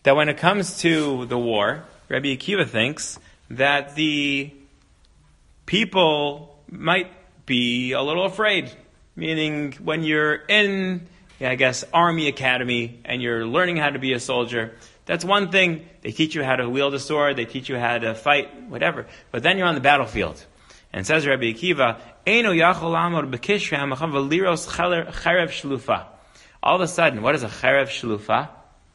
that when it comes to the war, Rabbi Akiva thinks that the people might be a little afraid. Meaning, when you're in, Army Academy and you're learning how to be a soldier, that's one thing. They teach you how to wield a sword, they teach you how to fight, whatever. But then you're on the battlefield. And says Rabbi Akiva, Eino yachol lamod b'kishram v'liros cherev shlufa. All of a sudden, what is a cherev shlufa?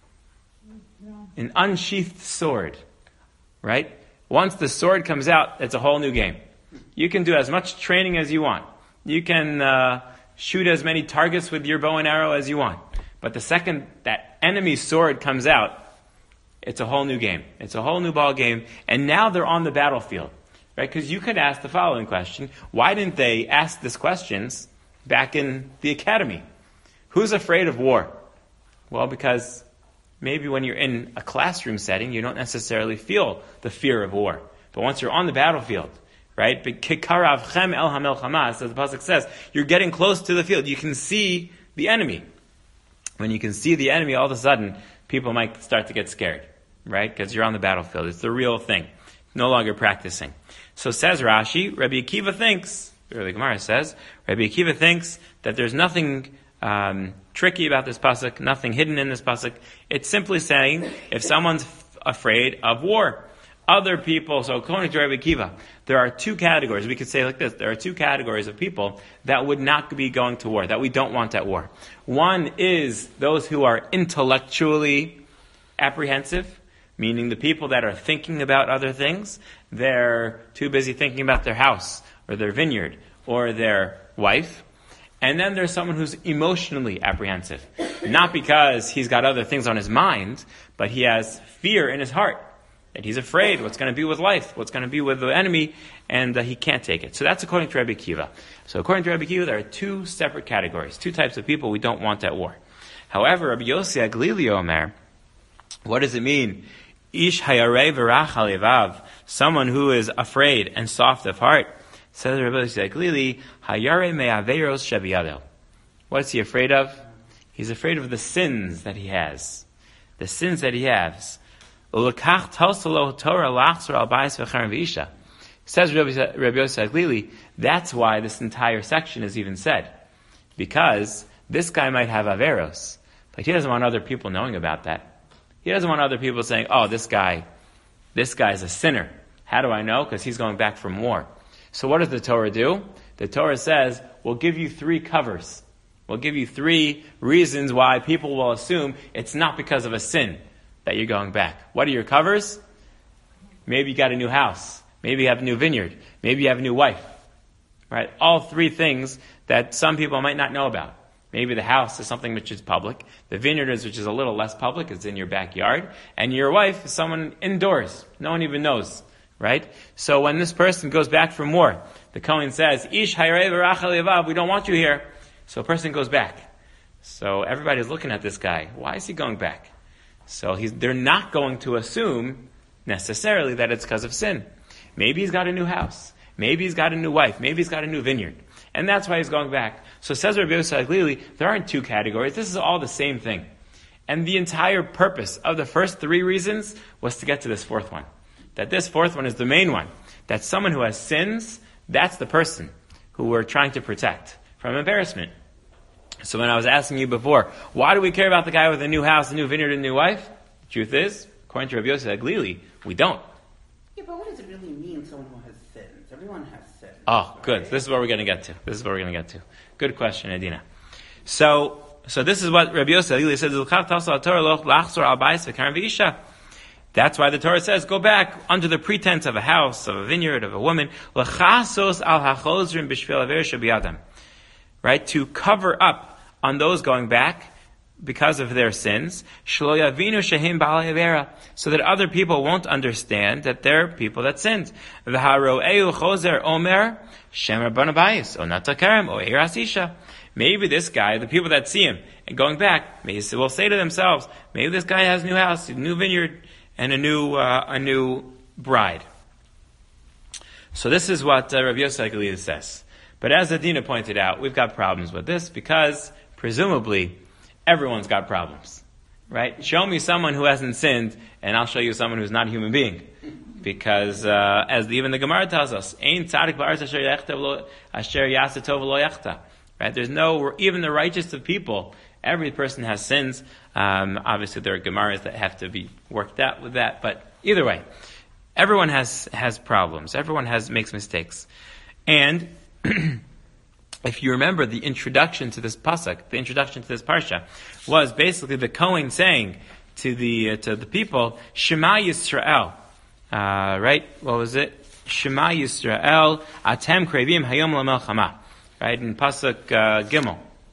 An unsheathed sword. Right? Once the sword comes out, it's a whole new game. You can do as much training as you want. You can shoot as many targets with your bow and arrow as you want. But the second that enemy sword comes out, it's a whole new game. It's a whole new ball game. And now they're on the battlefield. Right? Because you could ask the following question. Why didn't they ask these questions back in the academy? Who's afraid of war? Well, because maybe when you're in a classroom setting, you don't necessarily feel the fear of war. But once you're on the battlefield, right? As the pasuk says, you're getting close to the field. You can see the enemy. When you can see the enemy, all of a sudden, people might start to get scared, right? Because you're on the battlefield. It's the real thing. No longer practicing. So says Rashi, Rabbi Akiva thinks, or the Gemara says, Rabbi Akiva thinks that there's nothing tricky about this pasuk, nothing hidden in this pasuk. It's simply saying, if someone's afraid of war, other people, so according to Rabbi Akiva, there are two categories. We could say like this, there are two categories of people that would not be going to war, that we don't want at war. One is those who are intellectually apprehensive, meaning the people that are thinking about other things. They're too busy thinking about their house, or their vineyard, or their wife. And then there's someone who's emotionally apprehensive. Not because he's got other things on his mind, but he has fear in his heart. That he's afraid what's going to be with life, what's going to be with the enemy, and he can't take it. So that's according to Rabbi Akiva. So according to Rabbi Akiva, there are two separate categories, two types of people we don't want at war. However, Rabbi Yossi Aglili Omer, what does it mean? Ish hayarei v'rach halevav, someone who is afraid and soft of heart. Says Rabbi Yossi Aglili, hayarei me'averos shebiyado. What is he afraid of? He's afraid of the sins that he has. The sins that he has. Says Rabbi Yossi Aglili, that's why this entire section is even said. Because this guy might have averos, but he doesn't want other people knowing about that. He doesn't want other people saying, oh, this guy's a sinner. How do I know? Because he's going back from war. So what does the Torah do? The Torah says, we'll give you 3 covers. We'll give you 3 reasons why people will assume it's not because of a sin that you're going back. What are your covers? Maybe you got a new house. Maybe you have a new vineyard. Maybe you have a new wife. Right? All 3 things that some people might not know about. Maybe the house is something which is public. The vineyard is which is a little less public. It's in your backyard. And your wife is someone indoors. No one even knows. Right? So when this person goes back from war, the Kohen says, Ish hayrei v'rach halevav, we don't want you here. So a person goes back. So everybody's looking at this guy. Why is he going back? So they're not going to assume necessarily that it's because of sin. Maybe he's got a new house. Maybe he's got a new wife. Maybe he's got a new vineyard. And that's why he's going back. So says Rabbi Yossi Aglili, there aren't 2 categories. This is all the same thing. And the entire purpose of the first 3 reasons was to get to this 4th one. That this 4th one is the main one. That someone who has sins, that's the person who we're trying to protect from embarrassment. So when I was asking you before, why do we care about the guy with a new house, a new vineyard, and a new wife? The truth is, according to Rabbi Yossi Aglili, we don't. Yeah, but what does it really mean, someone who has sins? Everyone has sins. Oh, good. This is what we're going to get to. Good question, Adina. So this is what Rabbi Yossi Aglili says, that's why the Torah says, go back under the pretense of a house, of a vineyard, of a woman, right, to cover up on those going back because of their sins, so that other people won't understand that they're people that sinned. Maybe this guy, the people that see him and going back, will say to themselves, maybe this guy has a new house, a new vineyard, and a new bride. So this is what Rabbi Yossi Aglili says. But as Adina pointed out, we've got problems with this because, presumably, everyone's got problems. right? Show me someone who hasn't sinned, and I'll show you someone who's not a human being. Because, as even the Gemara tells us, Ein tzadik ba'aretz asher ya'aseh tov lo yachta. Right? There's no, even the righteous of people, every person has sins. Obviously there are Gemaras that have to be worked out with that, but either way, everyone has problems. Everyone makes mistakes. And, if you remember the introduction to this pasuk, the introduction to this parsha, was basically the Kohen saying to the people, Shema Yisrael. Right? What was it? Shema Yisrael, Atem Krevim Hayom LaMelchama. Right? In pasuk Gimel.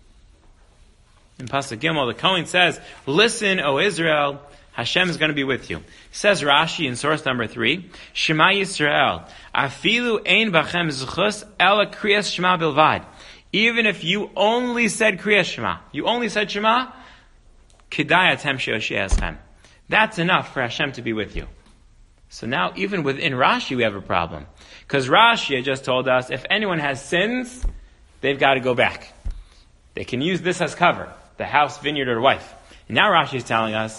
In pasuk Gimel, the Kohen says, "Listen, O Israel, Hashem is going to be with you." Says Rashi in source number 3, Shema Yisrael, Afilu ein bachem zuchus ela kriyas Shema bilvad. Even if you only said kriyas Shema, you only said Shema, Kedai atem she'oshe'eschem. That's enough for Hashem to be with you. So now, even within Rashi, we have a problem. Because Rashi had just told us, if anyone has sins, they've got to go back. They can use this as cover, the house, vineyard, or wife. And now Rashi is telling us,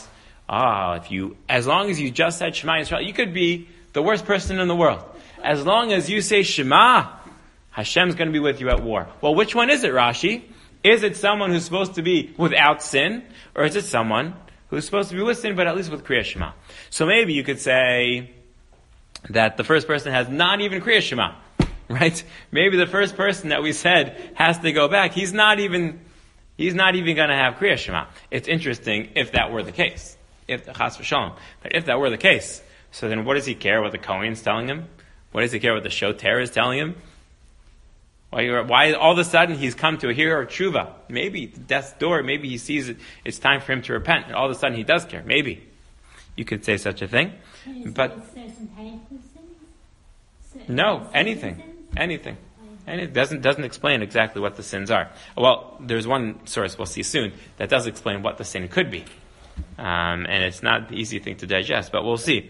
as long as you just said Shema Yisrael, you could be the worst person in the world. As long as you say Shema, Hashem's going to be with you at war. Well, which one is it, Rashi? Is it someone who's supposed to be without sin, or is it someone who's supposed to be with sin, but at least with Kriya Shema? So maybe you could say that the first person has not even Kriya Shema, right? Maybe the first person that we said has to go back. He's not even going to have Kriya Shema. It's interesting if that were the case. If Chas v'Shalom. But if that were the case, so then what does he care what the Kohen's telling him? What does he care what the Shoter is telling him? Why all of a sudden he's come to a hero of tshuva? Maybe death's door, maybe he sees it's time for him to repent, and all of a sudden he does care. Maybe. You could say such a thing. But no, anything. And it doesn't explain exactly what the sins are. Well, there's one source we'll see soon that does explain what the sin could be. And it's not the easy thing to digest, but we'll see.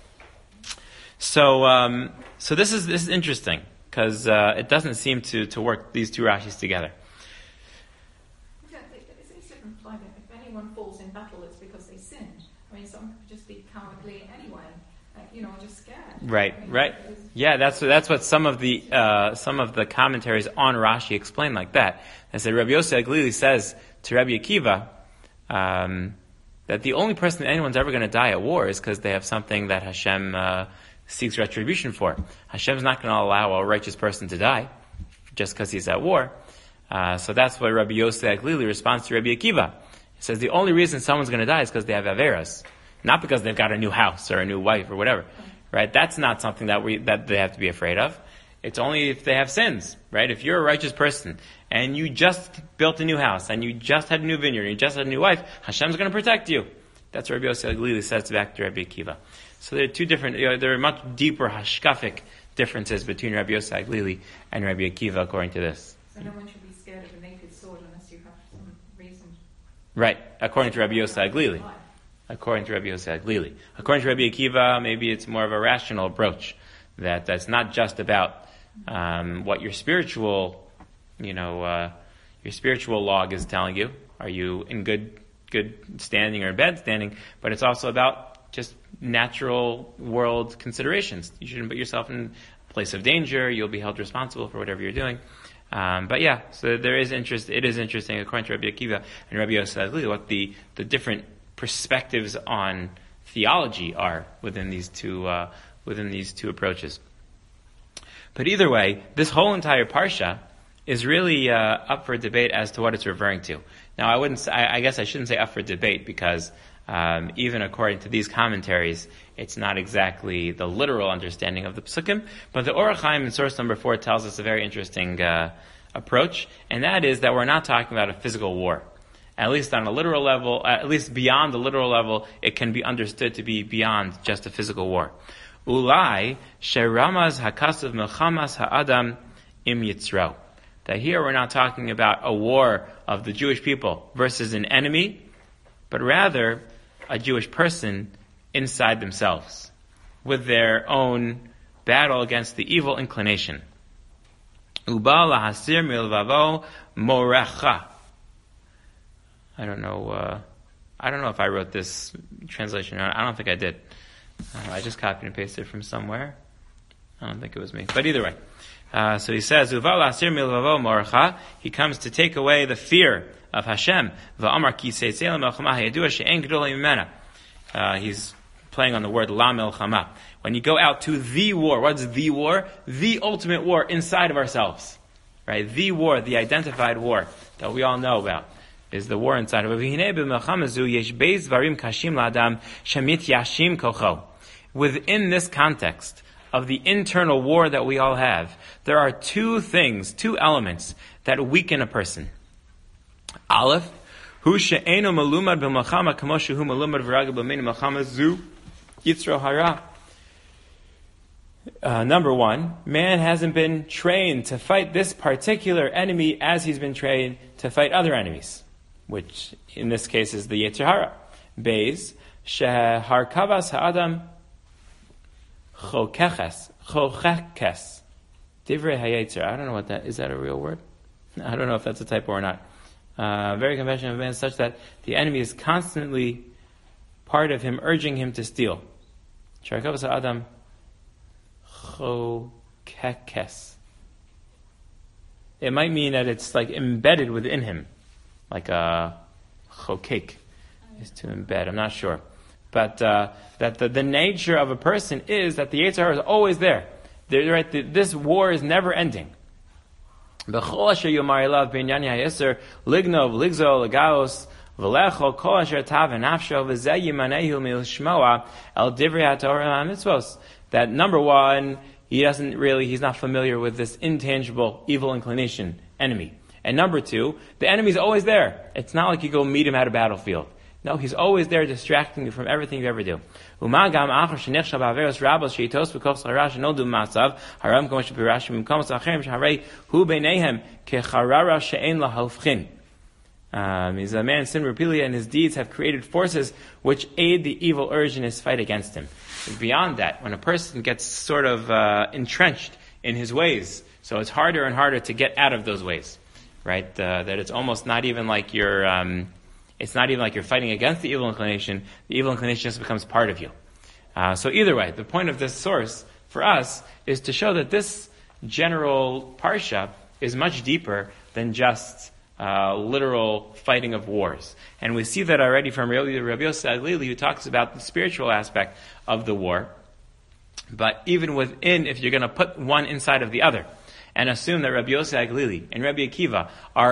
So this is interesting, because it doesn't seem to work these two Rashis together. Yeah, it's implied that if anyone falls in battle, it's because they sinned. I mean, some could just be cowardly anyway, just scared. Right. Yeah, that's what some of the commentaries on Rashi explain like that. They say Rabbi Yossi Aglili says to Rabbi Akiva that the only person that anyone's ever going to die at war is because they have something that Hashem seeks retribution for. Hashem's not going to allow a righteous person to die just because he's at war. So that's why Rabbi Yossi Aglili responds to Rabbi Akiva. He says the only reason someone's going to die is because they have averas, not because they've got a new house or a new wife or whatever. Right? That's not something that they have to be afraid of. It's only if they have sins, right? If you're a righteous person and you just built a new house and you just had a new vineyard and you just had a new wife, Hashem's going to protect you. That's what Rabbi Yossi Aglili says back to Rabbi Akiva. So there are two different, there are much deeper hashkafic differences between Rabbi Yossi Aglili and Rabbi Akiva according to this. So no one should be scared of a naked sword unless you have some reason. Right, according to Rabbi Yossi Aglili. According to Rabbi Yossi Aglili. According to Rabbi Akiva, maybe it's more of a rational approach. That's not just about what your spiritual log is telling you. Are you in good standing or bad standing? But it's also about just natural world considerations. You shouldn't put yourself in a place of danger. You'll be held responsible for whatever you're doing. But yeah, so there is interest. It is interesting, according to Rabbi Akiva and Rabbi Yossi Aglili, what the different perspectives on theology are within these two approaches. But either way, this whole entire parsha is really up for debate as to what it's referring to. Now, I guess I shouldn't say up for debate, because even according to these commentaries, it's not exactly the literal understanding of the Psukim. But the Orach Chaim in source number 4 tells us a very interesting approach, and that is that we're not talking about a physical war. At least on a literal level, at least beyond the literal level, it can be understood to be beyond just a physical war. Ulai sheramaz hakasav melchamas ha'adam im yitzro. That here we're not talking about a war of the Jewish people versus an enemy, but rather a Jewish person inside themselves, with their own battle against the evil inclination. Uba lahasir milvavo morecha. I don't know I don't know if I wrote this translation or not. I don't think I did. I just copied and pasted from somewhere. I don't think it was me. But either way. So he says, he comes to take away the fear of Hashem. He's playing on the word la milchama. When you go out to the war, what's the war? The ultimate war inside of ourselves. Right? The war, the identified war that we all know about, is the war inside of us. Within this context of the internal war that we all have, there are two elements that weaken a person. Aleph, hu she'eno malumad b'malchama kamo shehu malumad v'ragel b'meinu malchama zu yitzro hara. Number one, man hasn't been trained to fight this particular enemy as he's been trained to fight other enemies, which in this case is the Yetzer Hara. Beis, sheharkavas ha'adam chochekes. Divrei hayetzer. I don't know what that is. That a real word? I don't know if that's a typo or not. Very compassionate of man, such that the enemy is constantly part of him, urging him to steal. Sheharkavas ha'adam chokekes. It might mean that it's like embedded within him, like a chokek is to embed. I'm not sure, but that the nature of a person is that the Yetzer Hara is always there. This war is never ending. B'chol asher yomar elav b'inyan ha'yisur lignov ligzol legaos v'lechol kol asher tav v'nafsho v'zeh yimanehu milshmoa el divrei ha'torah ha'mitzvos. That number one, he's not familiar with this intangible evil inclination enemy. And number two, the enemy's always there. It's not like you go meet him at a battlefield. No, he's always there distracting you from everything you ever do. He's a man sin repeatedly, and his deeds have created forces which aid the evil urge in his fight against him. Beyond that, when a person gets sort of entrenched in his ways, so it's harder and harder to get out of those ways, right? That it's almost not even like you're fighting against the evil inclination. The evil inclination just becomes part of you. So either way, the point of this source for us is to show that this general parsha is much deeper than just literal fighting of wars. And we see that already from Rabbi Yossi Aglili, who talks about the spiritual aspect of the war. But even within, if you're going to put one inside of the other, and assume that Rabbi Yossi Aglili and Rabbi Akiva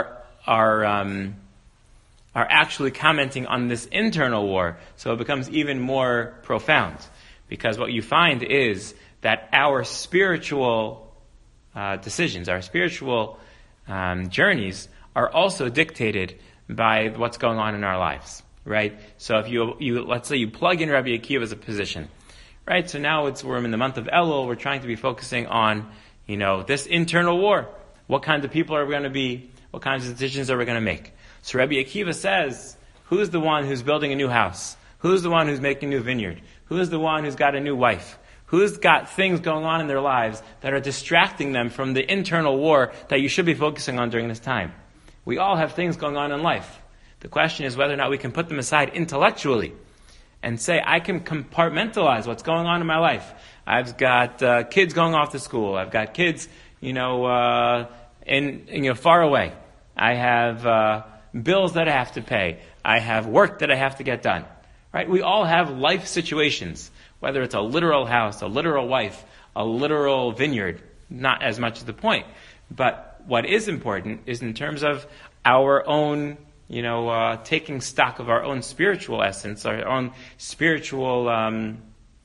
are actually commenting on this internal war, so it becomes even more profound. Because what you find is that our spiritual decisions, our spiritual journeys, are also dictated by what's going on in our lives, right? So if you let's say you plug in Rabbi Akiva as a position, right? So now we're in the month of Elul, we're trying to be focusing on, this internal war. What kinds of people are we going to be? What kinds of decisions are we going to make? So Rabbi Akiva says, who's the one who's building a new house? Who's the one who's making a new vineyard? Who's the one who's got a new wife? Who's got things going on in their lives that are distracting them from the internal war that you should be focusing on during this time? We all have things going on in life. The question is whether or not we can put them aside intellectually and say, I can compartmentalize what's going on in my life. I've got kids going off to school. I've got kids, far away. I have bills that I have to pay. I have work that I have to get done. Right? We all have life situations, whether it's a literal house, a literal wife, a literal vineyard. Not as much as the point. But what is important is in terms of our own, taking stock of our own spiritual essence, our own spiritual, I'm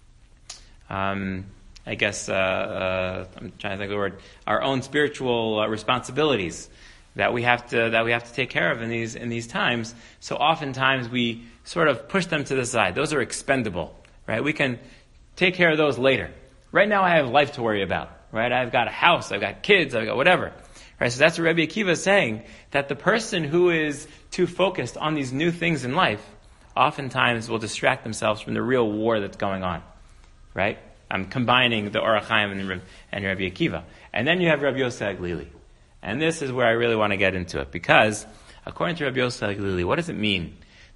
trying to think of the word, our own spiritual responsibilities that we have to take care of in these times. So oftentimes we sort of push them to the side. Those are expendable, right? We can take care of those later. Right now I have life to worry about, right? I've got a house, I've got kids, I've got whatever. Right, so that's what Rabbi Akiva is saying, that the person who is too focused on these new things in life oftentimes will distract themselves from the real war that's going on. Right? I'm combining the Orach Chaim and Rabbi Akiva. And then you have Rabbi Yossi Aglili. And this is where I really want to get into it, because according to Rabbi Yossi Aglili, what does it mean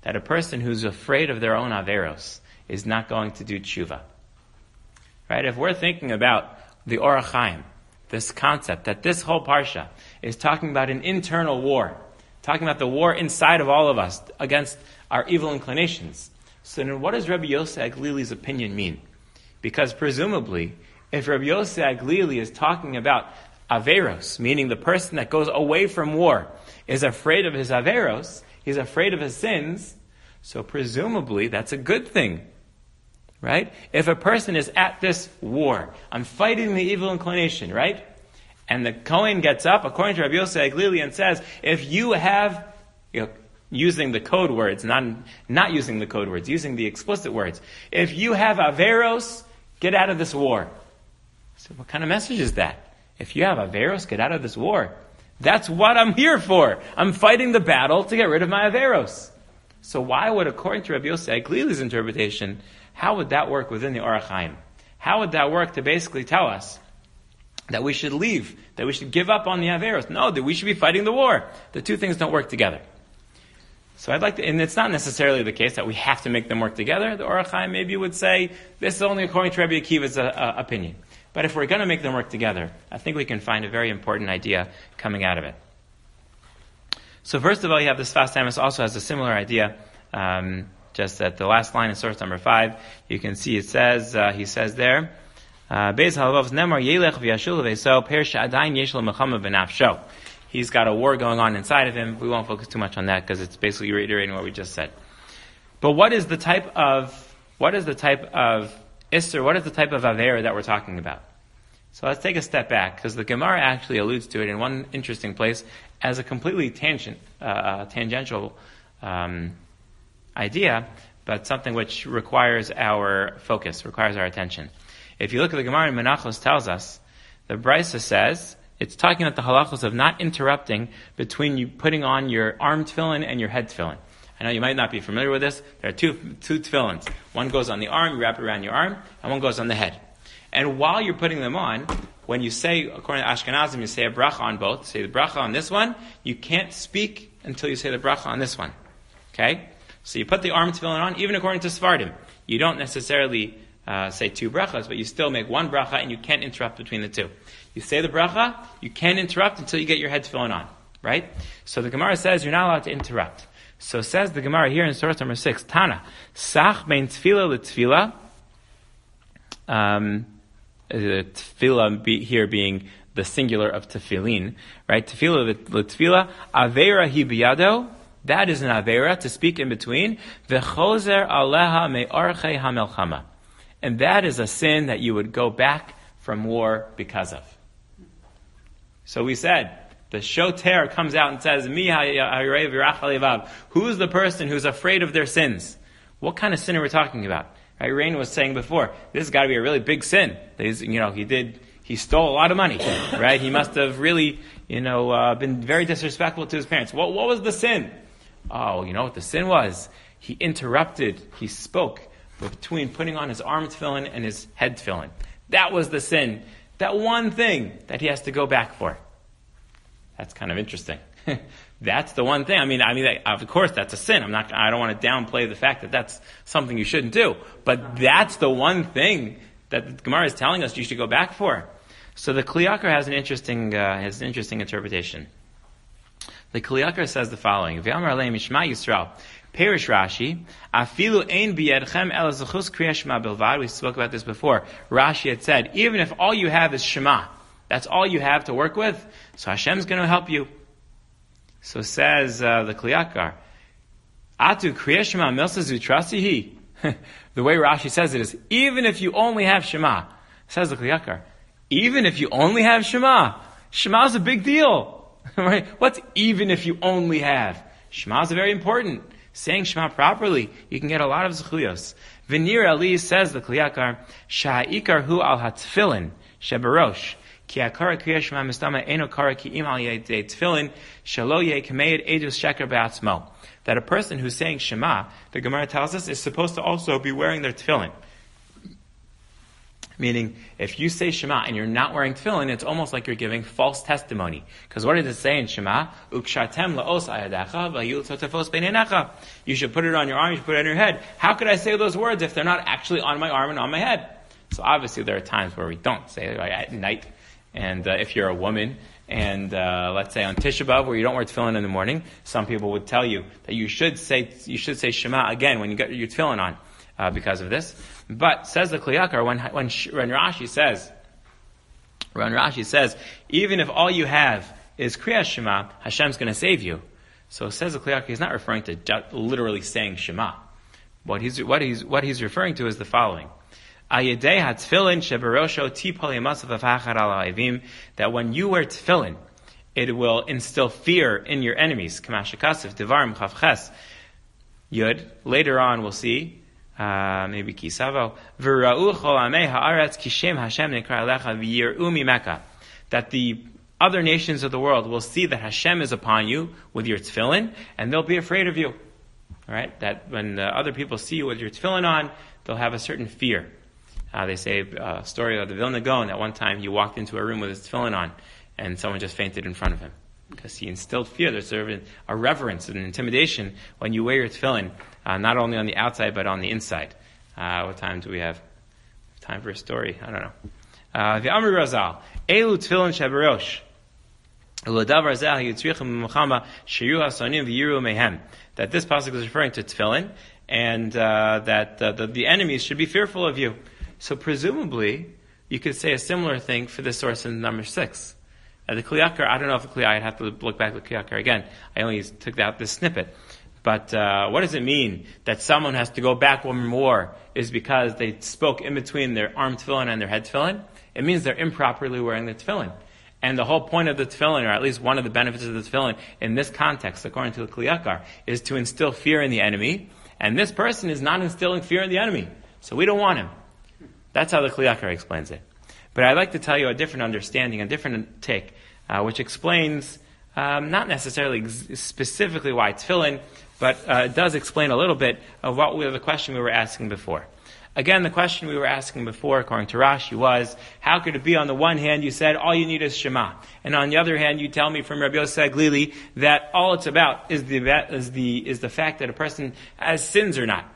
that a person who's afraid of their own averos is not going to do tshuva. Right? If we're thinking about the Orach Chaim, this concept that this whole parsha is talking about an internal war, talking about the war inside of all of us against our evil inclinations. So then what does Rabbi Yossi Aglili's opinion mean? Because presumably, if Rabbi Yossi Aglili is talking about averos, meaning the person that goes away from war, is afraid of his averos, he's afraid of his sins, so presumably that's a good thing. Right? If a person is at this war, I'm fighting the evil inclination, right? And the Kohen gets up, according to Rabbi Yossi Aglili, and says, if you have, using the code words, not using the code words, using the explicit words, if you have averos, get out of this war. So what kind of message is that? If you have averos, get out of this war. That's what I'm here for. I'm fighting the battle to get rid of my averos. So why would, according to Rabbi Yossi Aglili's interpretation, how would that work within the Orach Chaim? How would that work to basically tell us that we should leave, that we should give up on the averos? No, that we should be fighting the war. The two things don't work together. So I'd like to, and it's not necessarily the case that we have to make them work together. The Orach Chaim maybe would say, this is only according to Rabbi Akiva's opinion. But if we're going to make them work together, I think we can find a very important idea coming out of it. So first of all, you have the Sfas Emes also has a similar idea. Just at the last line in source number 5, you can see it says, he says there, he's got a war going on inside of him. We won't focus too much on that because it's basically reiterating what we just said. But what is the type of Isser, what is the type of Avera that we're talking about? So let's take a step back, because the Gemara actually alludes to it in one interesting place as a completely tangential idea, but something which requires our focus, requires our attention. If you look at the Gemara in Menachos tells us, the Brisa says, it's talking about the halachos of not interrupting between you putting on your arm tefillin and your head tefillin. I know you might not be familiar with this. There are two tefillins. One goes on the arm, you wrap it around your arm, and one goes on the head. And while you're putting them on, when you say, according to Ashkenazim, you say a bracha on both. Say the bracha on this one, you can't speak until you say the bracha on this one. Okay? So you put the arm tefillin on, even according to Sephardim. You don't necessarily say two brachas, but you still make one bracha and you can't interrupt between the two. You say the bracha, you can't interrupt until you get your head tefillin on. Right? So the Gemara says you're not allowed to interrupt. So says the Gemara here in source number 6, Tana, Sach bein tefillah l'tefillah, tefillah here being the singular of tefillin, right? Tefillah l'tefillah, aveira hi biyado, that is an aveira, to speak in between, v'chozer aleha me'archei hamelchama. And that is a sin that you would go back from war because of. So we said, the shoter comes out and says, Mi ha'yirei v'rach ha'levav. Who's the person who's afraid of their sins? What kind of sin are we talking about? Right, Rain was saying before, this has got to be a really big sin. He stole a lot of money, right? He must have really, been very disrespectful to his parents. What was the sin? Oh, you know what the sin was? He interrupted, he spoke between putting on his arm tefillin and his head tefillin. That was the sin. That one thing that he has to go back for. That's kind of interesting. That's the one thing. I mean, of course, that's a sin. I don't want to downplay the fact that that's something you shouldn't do. But that's the one thing that the Gemara is telling us you should go back for. So the Kli Yakar has an interesting interpretation. The Kli Yakar says the following: V'amar aleim Yishma Yisrael, Perish Rashi, afilu ein biyadchem el zechus kriyas Shema bilvad. We spoke about this before. Rashi had said, even if all you have is Shema, that's all you have to work with, so Hashem's going to help you. So says the Kli Yakar, Atu kriyas Shema milsa zutrasihi. The way Rashi says it is, even if you only have Shema, says the Kli Yakar, even if you only have Shema, Shema is a big deal. Right? What's even if you only have? Shema is very important. Saying Shema properly, you can get a lot of zechuyos. Venir Ali says the Kli Yakar, Sha'ikar hu al hatfilin shebarosh. Ki akara kriya Shema mistama eno kara ki im al yedei tefillin shalo ye kameid edus sheker be'atzmo. That a person who's saying Shema, the Gemara tells us, is supposed to also be wearing their tefillin. Meaning, if you say Shema and you're not wearing tefillin, it's almost like you're giving false testimony. Because what does it say in Shema? Ukshatem laos ayadacha v'yil totefos beinenecha. You should put it on your arm, you should put it on your head. How could I say those words if they're not actually on my arm and on my head? So obviously there are times where we don't say it, like at night. And if you're a woman, and let's say on Tisha B'Av, where you don't wear tefillin in the morning, some people would tell you that you should say Shema again when you get your tefillin on. Because of this. But says the Kli Yakar, when Rashi says, even if all you have is Kriyas Shema, Hashem's going to save you. So says the Kli Yakar, he's not referring to literally saying Shema. What he's referring to is the following. That when you wear tefillin, it will instill fear in your enemies. Yud. Later on we'll see maybe Kisavo, that the other nations of the world will see that Hashem is upon you with your tefillin, and they'll be afraid of you. All right? That when other people see you with your tefillin on, they'll have a certain fear. They say a story of the Vilna Gaon that one time he walked into a room with his tefillin on, and someone just fainted in front of him. Because he instilled fear. There's sort of a reverence and intimidation when you wear your tefillin, not only on the outside, but on the inside. What time do we have? Time for a story? I don't know. The Amri Razal, Elu tefillin shabarosh. That this pasuk is referring to tefillin, and that the enemies should be fearful of you. So presumably, you could say a similar thing for this source in number 6. The Kli Yakar, I don't know if the Kli Yakar, I'd have to look back at the Kli Yakar again. I only took out this snippet. But what does it mean that someone has to go back one more is because they spoke in between their arm tefillin and their head tefillin? It means they're improperly wearing the tefillin. And the whole point of the tefillin, or at least one of the benefits of the tefillin in this context, according to the Kli Yakar, is to instill fear in the enemy. And this person is not instilling fear in the enemy. So we don't want him. That's how the Kli Yakar explains it. But I'd like to tell you a different understanding, a different take, which explains not necessarily specifically why tefillin, but it does explain a little bit of the question we were asking before. Again, the question we were asking before, according to Rashi, was, how could it be on the one hand you said all you need is Shema, and on the other hand you tell me from Rabbi Yosef Glili that all it's about is the fact that a person has sins or not,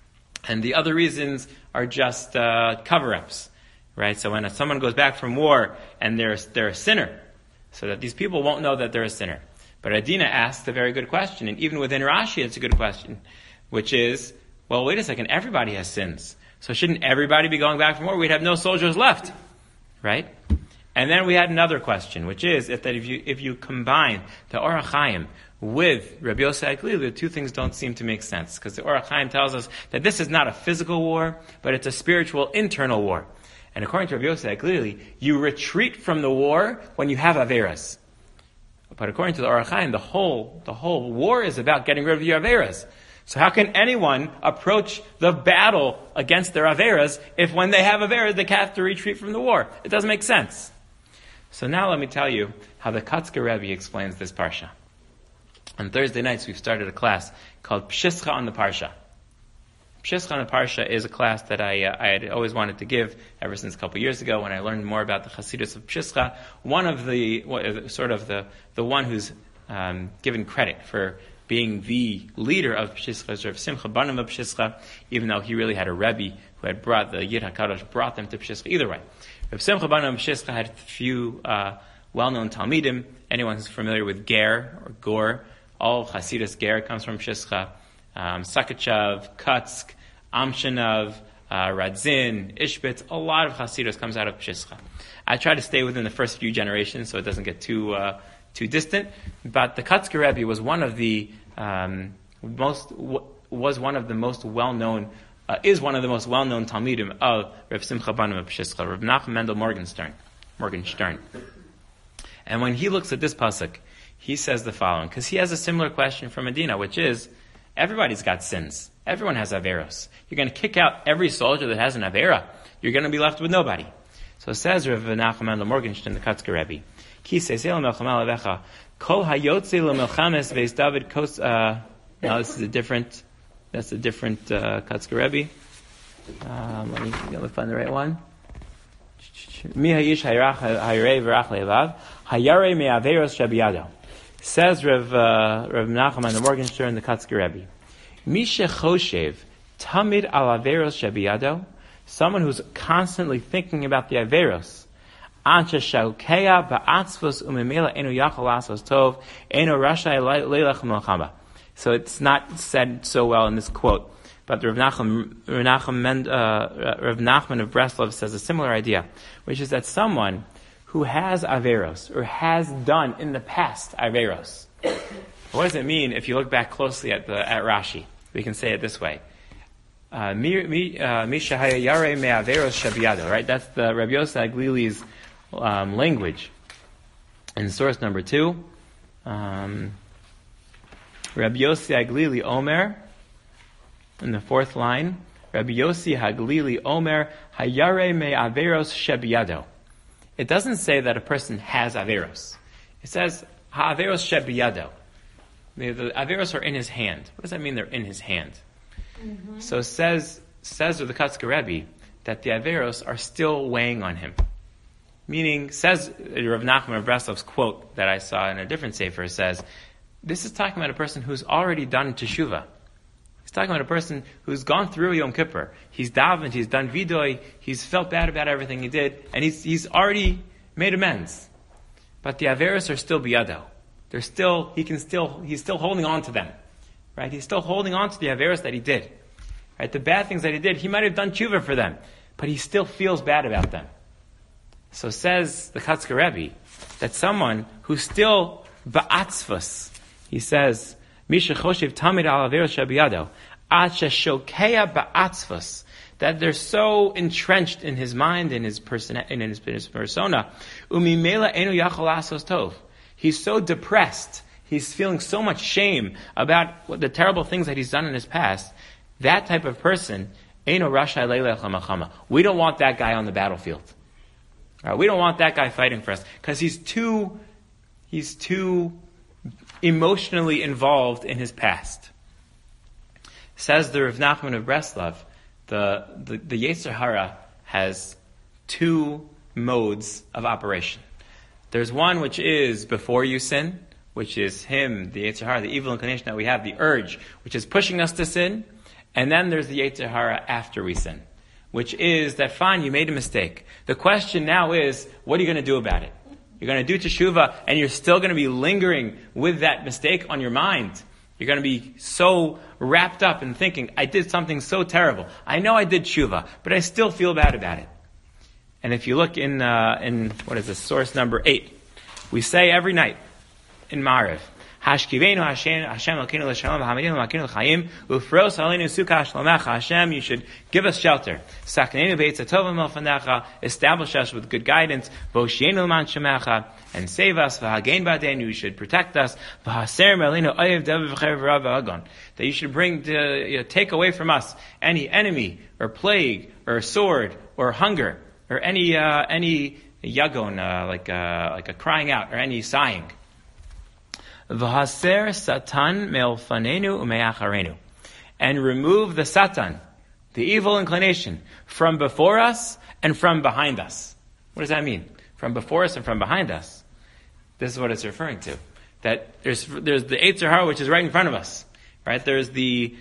and the other reasons are just cover-ups. Right, so when someone goes back from war and they're a sinner, so that these people won't know that they're a sinner. But Adina asked a very good question, and even within Rashi, it's a good question, which is, well, wait a second, everybody has sins, so shouldn't everybody be going back from war? We'd have no soldiers left, right? And then we had another question, which is if you combine the Orach Chaim with Rabbi Yosef Glili, the two things don't seem to make sense, because the Orach Chaim tells us that this is not a physical war, but it's a spiritual internal war. And according to Rabbi Yosef Glili, you retreat from the war when you have Averas. But according to the Orach Chaim, the whole war is about getting rid of your Averas. So how can anyone approach the battle against their Averas if when they have Averas they have to retreat from the war? It doesn't make sense. So now let me tell you how the Kotzker Rebbe explains this Parsha. On Thursday nights we've started a class called Pshischa on the Parsha. Pshischa on the Parsha is a class that I had always wanted to give ever since a couple years ago when I learned more about the Chassidus of Pshischa. One of the one who's given credit for being the leader of Pshischa is Rav Simcha Banim of Pshischa, even though he really had a Rebbe who had brought the Yid HaKadosh, brought them to Pshischa. Either way, Rav Simcha Banim of Pshischa had a few well-known Talmidim. Anyone who's familiar with Ger or Gor, all Chassidus Ger comes from Pshischa. Sakachav, Kutsk, Amshinov, Radzin, Ishbitz, a lot of Chassidus comes out of Pshischa. I try to stay within the first few generations so it doesn't get too distant, but the Kotzker Rebbe was one of the most well-known Talmidim of Rav Simcha Banim of Pshischa, Rav Nachum Mendel Morgenstern. And when he looks at this pasuk, he says the following, because he has a similar question from Medina, which is, everybody's got sins. Everyone has Averos. You're going to kick out every soldier that has an Avera. You're going to be left with nobody. So says Rav Nachum Mendel Morgenstern, the Kotzker Rebbe, Ki seisei l'melchama levecha, kol hayotze l'melchames veis David kos... Now that's a different Kotzker Rebbe. Let me find the right one. Says Rav Nachman the Morgenstern, the Kotzker Rebbe. Misha Choshev Tamid al Averos Shabiyado, someone who's constantly thinking about the Averos. Ansha Shaukeya Ba'atzvos Umemela Enu Yachal Asos Tov Enu Rashai Leilach Melchama. So it's not said so well in this quote, but Rav Nachman of Breslov says a similar idea, which is that someone who has Averos, or has done in the past Averos. What does it mean if you look back closely at Rashi? We can say it this way. Right? That's the Rabbi Yossi Aglili's language. In source number 2, Rabbi Yossi Aglili Omer, in the 4th line, Rabbi Yossi Haglili Omer, Hayare me Averos Shebiyado. It doesn't say that a person has Averos. It says, Ha'averos Shebiyado. The Averos are in his hand. What does that mean they're in his hand? Mm-hmm. So says with the Kotzker Rebbe that the Averos are still weighing on him. Meaning, says Rav Nachman of Breslov's quote that I saw in a different sefer, says, this is talking about a person who's already done teshuvah. He's talking about a person who's gone through Yom Kippur. He's davened, he's done vidoy, he's felt bad about everything he did, and he's already made amends. But the Averos are still biyado. He's still holding on to them. Right? He's still holding on to the Averos that he did. Right? The bad things that he did, he might have done tshuva for them, but he still feels bad about them. So says the Kotzker Rebbe that someone who's still ba'atzvus, he says, Misha Choshev Tamid al Averos Shabiyado, Acha Shokeya ba'atzvus, that they're so entrenched in his mind, in his persona, Umimela enu yachol asos tov. He's so depressed, he's feeling so much shame about the terrible things that he's done in his past. That type of person, eno rashai leilech lamachama. We don't want that guy on the battlefield. Right, we don't want that guy fighting for us because he's too emotionally involved in his past. Says the Rav Nachman of Breslov, the Yetzer Hara has 2 modes of operation. There's one which is before you sin, which is him, the Yetzer Hara, the evil inclination that we have, the urge, which is pushing us to sin. And then there's the Yetzer Hara after we sin, which is that, fine, you made a mistake. The question now is, what are you going to do about it? You're going to do teshuvah, and you're still going to be lingering with that mistake on your mind. You're going to be so wrapped up in thinking, I did something so terrible. I know I did teshuvah, but I still feel bad about it. And if you look in what is this, source number 8, we say every night in Ma'ariv, Hashkivenu Hashem Elokeinu l'shalom v'hamadinu l'makeinu l'chaim u'fros aleinu sukkah shlomecha. Hashem, you should give us shelter. Sakneinu be'etzah tova milfanecha, establish us with good guidance. V'oshienu l'man shemecha, and save us. V'hagein b'adeinu, you should protect us. V'haser me'aleinu oyev dev v'chev v'rav v'hagon, that you should take away from us any enemy or plague or sword or hunger or any yagon like a crying out or any sighing. V'haser satan me'elfanenu u'me'acharenu, and remove the satan, the evil inclination, from before us and from behind us. What does that mean? From before us and from behind us. This is what it's referring to. That there's the Yetzer Hara, which is right in front of us. Right? There's the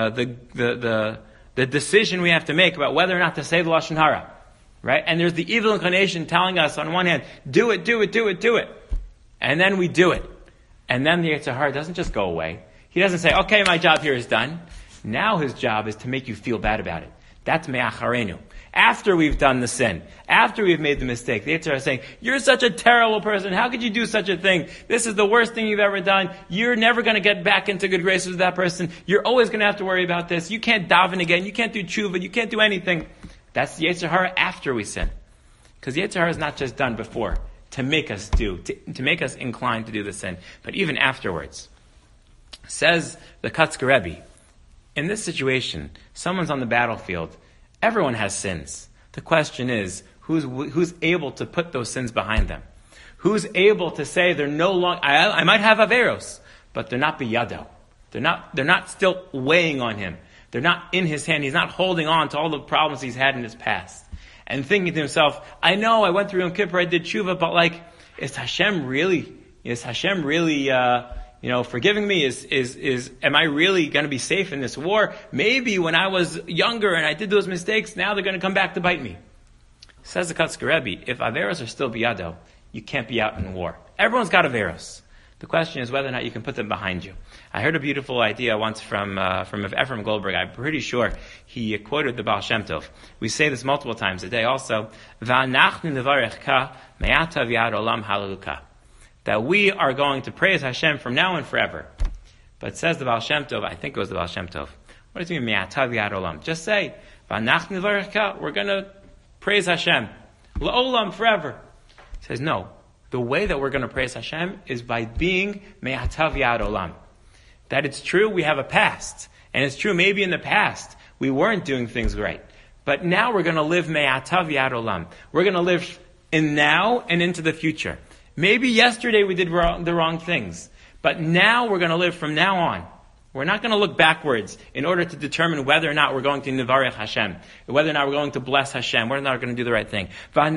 decision we have to make about whether or not to say the Lashon Hara. Right? And there's the evil inclination telling us on one hand, do it. And then we do it. And then the Yetzer Hara doesn't just go away. He doesn't say, okay, my job here is done. Now his job is to make you feel bad about it. That's me'acharenu. After we've done the sin, after we've made the mistake, the Yetzer Hara is saying, you're such a terrible person. How could you do such a thing? This is the worst thing you've ever done. You're never going to get back into good graces with that person. You're always going to have to worry about this. You can't daven again. You can't do tshuva. You can't do anything. That's the Yetzer Hara after we sin. Because the Yetzer Hara is not just done before, to make us to make us inclined to do the sin, but even afterwards. Says the Kotzker Rebbe, in this situation, someone's on the battlefield, everyone has sins. The question is, who's able to put those sins behind them? Who's able to say they're no longer, I might have Averos, but they're not biyado. They're not still weighing on him. They're not in his hand. He's not holding on to all the problems he's had in his past. and thinking to himself, I know I went through Yom Kippur, I did tshuva, but is Hashem really, forgiving me? Am I really going to be safe in this war? Maybe when I was younger and I did those mistakes, now they're going to come back to bite me. Says the Kotzker Rebbe, if Averos are still biyado, you can't be out in war. Everyone's got Averos. The question is whether or not you can put them behind you. I heard a beautiful idea once from Ephraim Goldberg. I'm pretty sure he quoted the Baal Shem Tov. We say this multiple times a day also. V'anachnu nevarechka me'ata v'yad olam halaluka. That we are going to praise Hashem from now and forever. But says the Baal Shem Tov, I think it was the Baal Shem Tov. What does it mean, me'ata v'yad olam? Just say, v'anachnu nevarechka, we're going to praise Hashem. La'olam, forever. He says, no. The way that we're going to praise Hashem is by being me'ata v'yad olam. That it's true we have a past. And it's true maybe in the past we weren't doing things right. But now we're going to live me'ata v'yad olam. We're going to live in now and into the future. Maybe yesterday we did the wrong things. But now we're going to live from now on. We're not going to look backwards in order to determine whether or not we're going to nivarech Hashem, whether or not we're going to bless Hashem, whether or not we're going to do the right thing.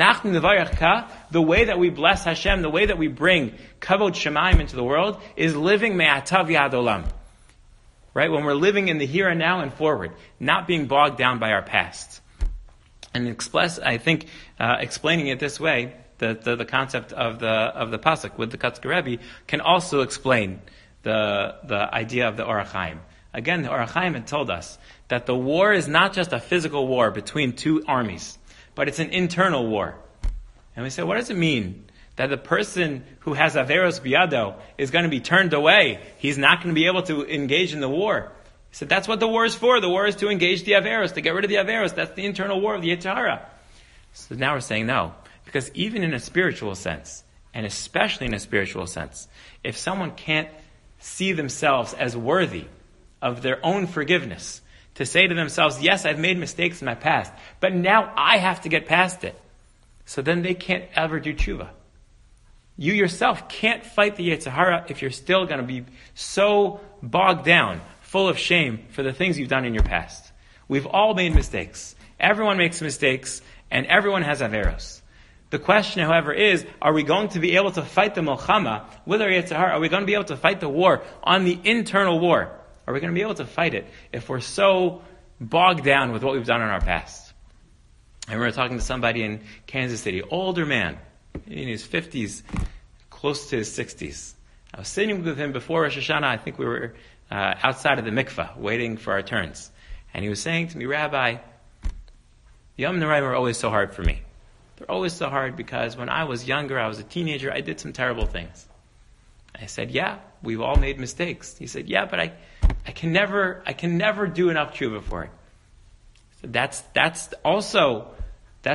The way that we bless Hashem, the way that we bring kavod shemaim into the world, is living me'ata v'yad olam. Right? When we're living in the here and now and forward, not being bogged down by our past. And explaining it this way, the concept of the pasuk with the Kotzker Rebbe can also explain the idea of the Orach Chaim. Again, the Orach Chaim had told us that the war is not just a physical war between two armies, but it's an internal war. And we say, what does it mean? That the person who has Averos Biyado is going to be turned away. He's not going to be able to engage in the war. He said, that's what the war is for. The war is to engage the Averos, to get rid of the Averos. That's the internal war of the Yetzer Hara. So now we're saying no. Because even in a spiritual sense, and especially in a spiritual sense, if someone can't see themselves as worthy of their own forgiveness, to say to themselves, yes, I've made mistakes in my past, but now I have to get past it. So then they can't ever do tshuva. You yourself can't fight the Yetzer Hara if you're still going to be so bogged down, full of shame for the things you've done in your past. We've all made mistakes. Everyone makes mistakes, and everyone has Averos. The question, however, is, are we going to be able to fight the Milchama with our Yetzer Hara? Are we going to be able to fight the war on the internal war? Are we going to be able to fight it if we're so bogged down with what we've done in our past? I remember talking to somebody in Kansas City, older man, in his 50s, close to his 60s. I was sitting with him before Rosh Hashanah. I think we were outside of the mikvah, waiting for our turns. And he was saying to me, Rabbi, the Yom Noraim are always so hard for me. They're always so hard because when I was younger, I was a teenager, I did some terrible things. I said, yeah, we've all made mistakes. He said, yeah, but I can never do enough tshuva for it. So that's also the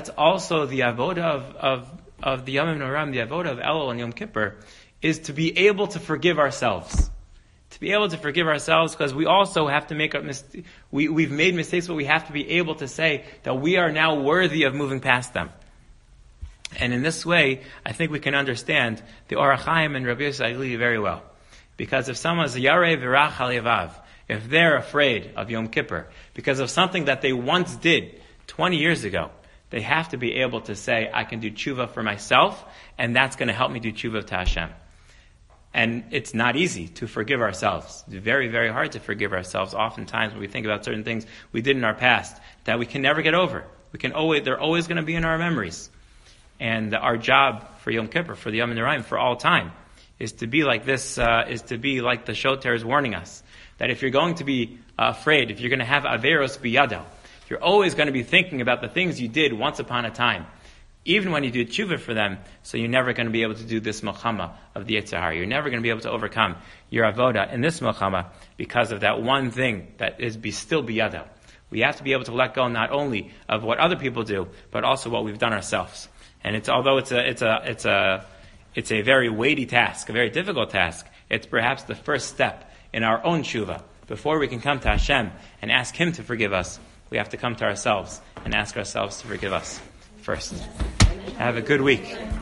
avoda of the Yom Noraim, the avoda of Elul and Yom Kippur, is to be able to forgive ourselves. To be able to forgive ourselves, because we also have to make up mistakes. We've made mistakes, but we have to be able to say that we are now worthy of moving past them. And in this way, I think we can understand the Orach Chaim and Rabbi Yosef Agli very well. Because if someone's yareh v'rach al yavav, if they're afraid of Yom Kippur, because of something that they once did 20 years ago, they have to be able to say, I can do tshuva for myself, and that's going to help me do tshuva to Hashem. And it's not easy to forgive ourselves. It's very, very hard to forgive ourselves. Oftentimes when we think about certain things we did in our past that we can never get over. They're always going to be in our memories. And our job for Yom Kippur, for the Yom Noraim, for all time, is to be like this, is to be like the Shoter is warning us. That if you're going to be afraid, if you're going to have Averos Biyado, you're always going to be thinking about the things you did once upon a time. Even when you do tshuva for them, so you're never going to be able to do this Milchama of the Yetzer Hara. You're never going to be able to overcome your avoda in this Milchama because of that one thing that is still Biyado. We have to be able to let go not only of what other people do, but also what we've done ourselves. And although it's a very weighty task, a very difficult task, it's perhaps the first step in our own tshuva. Before we can come to Hashem and ask Him to forgive us, we have to come to ourselves and ask ourselves to forgive us first. Have a good week.